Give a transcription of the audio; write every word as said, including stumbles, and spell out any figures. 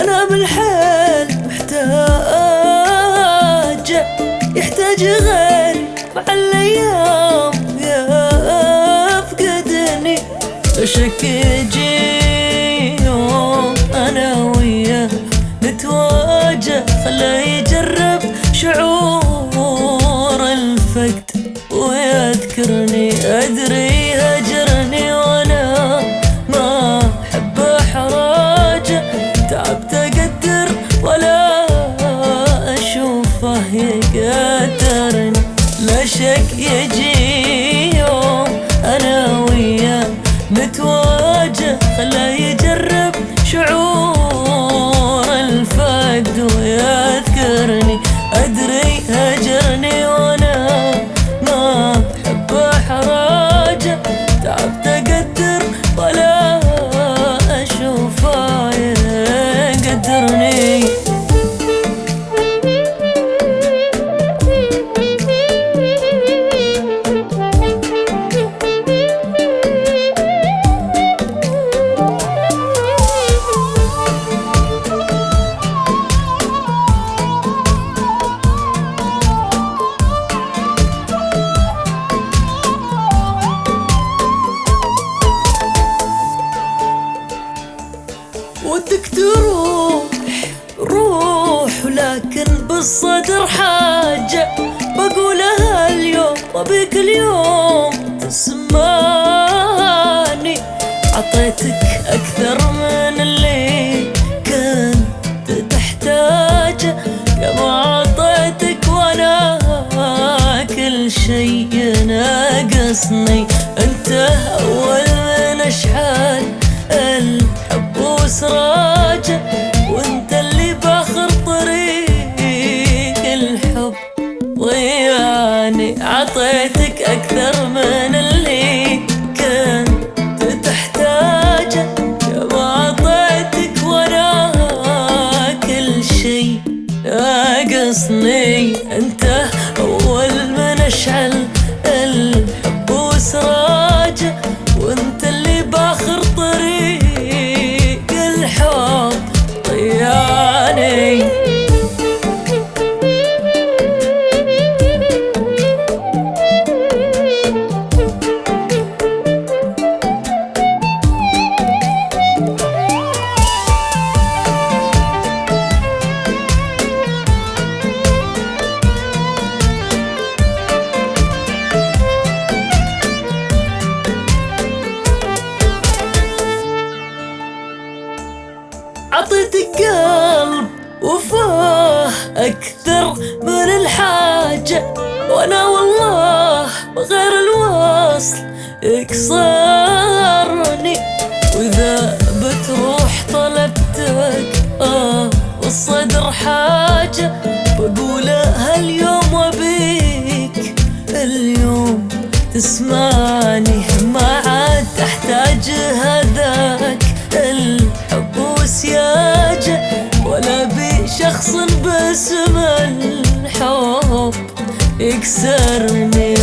أنا بالحال محتاج، يحتاج غيري مع الأيام يفقدني. لا شك يجي يوم أنا وياه نتواجه، خله يجرب شعور الفقد ويذكرني. أدري هجرني وأنا ما أحب أحراجه، تعبت أقدر ولا أشوفه يقدرني. لا شك يجي يوم أنا وياه نتواجه، خله يجرب شعور الفقد ويذكرني. أدري هجرني وأنا ما أحب أحراجه، تعبت أقدر ولا أشوفه يقدرني. ودك تروح روح، ولكن بالصدر حاجة بقولها اليوم وبيك اليوم تسمعني. عطيتك أكثر من اللي كنت تحتاجه، يا ما عطيتك وأنا كل شي ناقصني. أنت أول من أشحال الحب وسراجه، وانت اللي باخر طريق الحب ضيعني. عطيتك أكثر من اللي كنت تحتاجه، يا ما عطيتك وأنا كل شي ناقصني. انت أول من أشعل الحب وسراجه، وانت اللي باخر طريق الحب ضيعني. عطيتك قلب وفاه أكثر من الحاجة، وأنا والله بغير الوصل يكسرني. وإذا بتروح طلبتك آه والصدر حاجة، بقولها اليوم وبيك اليوم تسمعني. ما عاد تحتاج هذاك الحب وسياجه، ولا بشخص باسم الحب يكسرني.